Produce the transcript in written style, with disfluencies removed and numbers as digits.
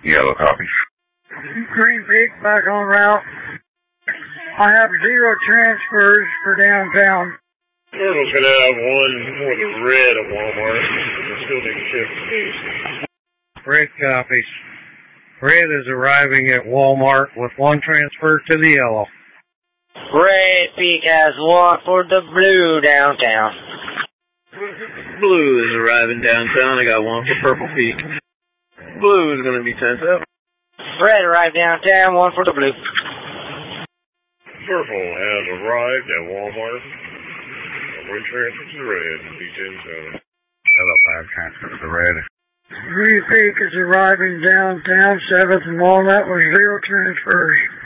Yellow copy. Green Peak back on route. I have 0 transfers for downtown. Turtle's gonna have one for the red at Walmart. We still need to shift east. Red copies. Red is arriving at Walmart with 1 transfer to the yellow. Red Peak has 1 for the blue downtown. Blue is arriving downtown. I got 1 for Purple Peak. Blue is gonna be 10-7. Red arrived downtown, 1 for the blue. Purple has arrived at Walmart. One transfer to the red, B10-7. Yellow 5 transfer to the red. Green Peak is arriving downtown, 7th and Walnut with 0 transfers.